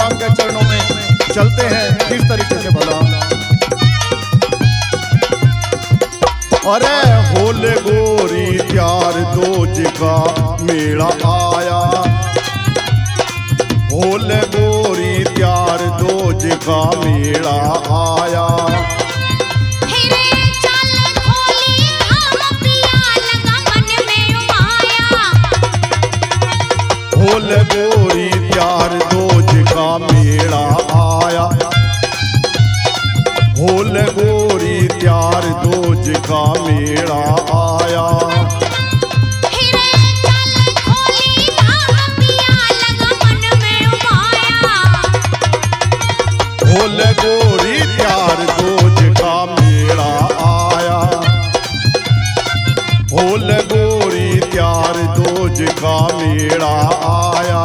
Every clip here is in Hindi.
भगवान के चरणों में चलते हैं किस तरीके से भला। अरे होले गोरी त्यार दोज का मेला आया, होले गोरी त्यार दोज का मेला आया। होले गोरी त्यार दोज का मेला आया, होले गोरी त्यार दोज का मेला आया। होले गोरी त्यार दोज का मेला आया, होले गोरी त्यार दोज का मेला आया।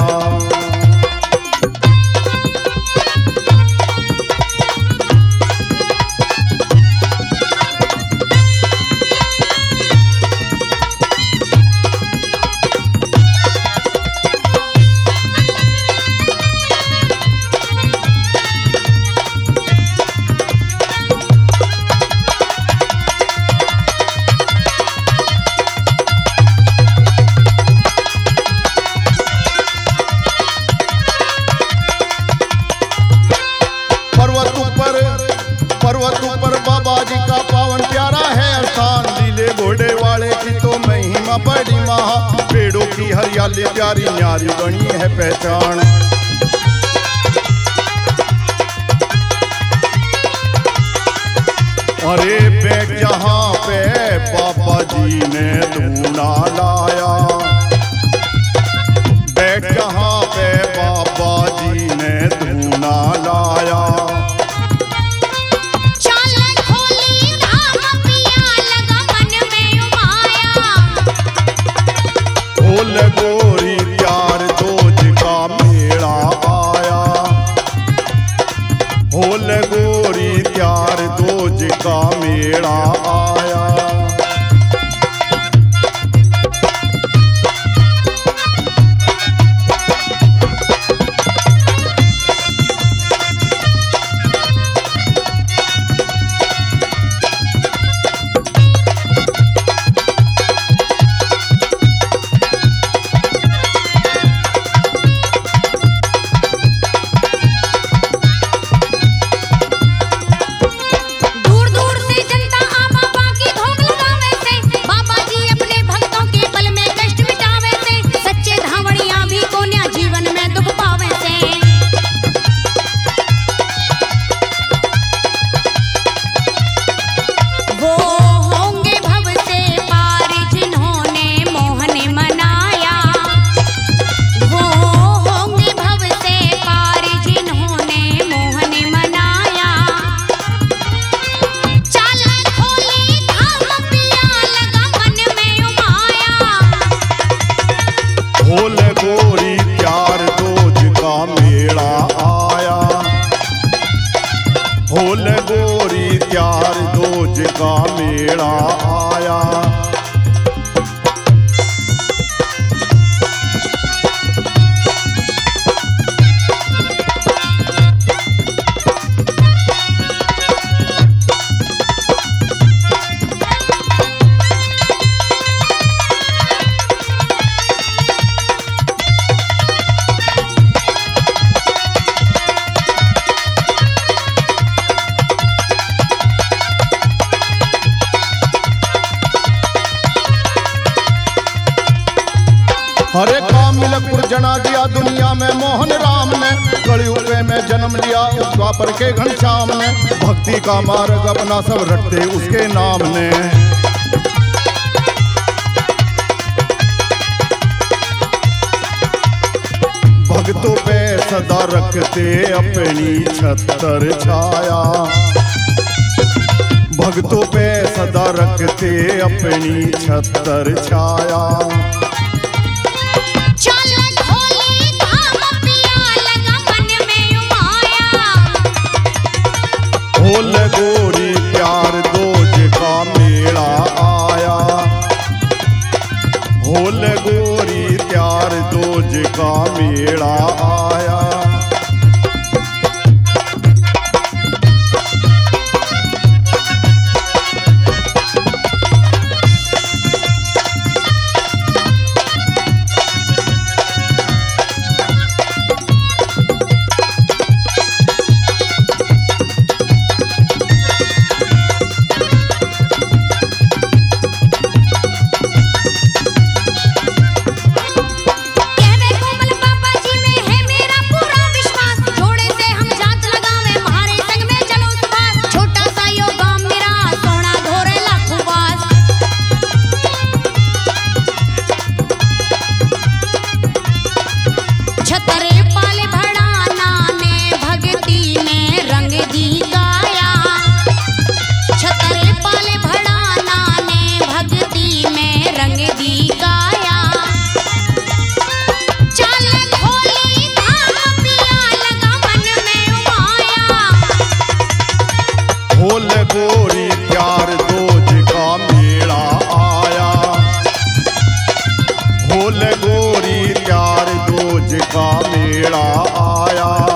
पर्वत ऊपर बाबा जी का पावन प्यारा है स्थान, लीले घोड़े वाले की तो महिमा बड़ी महा, पेड़ों की हरियाली प्यारी न्यारी बनी है पहचान। अरे बैठ जहाँ पे बाबा जी ने धूना लाया, बैठ जहाँ पे बाबा जी ने धूना लाया। होले गोरी त्यार दोज का मेला आया, होले गोरी त्यार दोज का मेला आया। होले गोरी त्यार दोज का मेला आया, होले गोरी त्यार दोज का मेला आया। हरे काम मिलकपुर जना दिया दुनिया में मोहन राम ने, कलयुग में जन्म लिया उस द्वापर के घनश्याम ने, भक्ति का मार्ग अपना सब रटते उसके नाम ने। भक्तों पे सदा रखते अपनी छतर छाया, भक्तों पे सदा रखते अपनी छतर छाया। होले गोरी त्यार दोज का मेला आया, होले गोरी त्यार दोज का मेला आया। का मेला आया।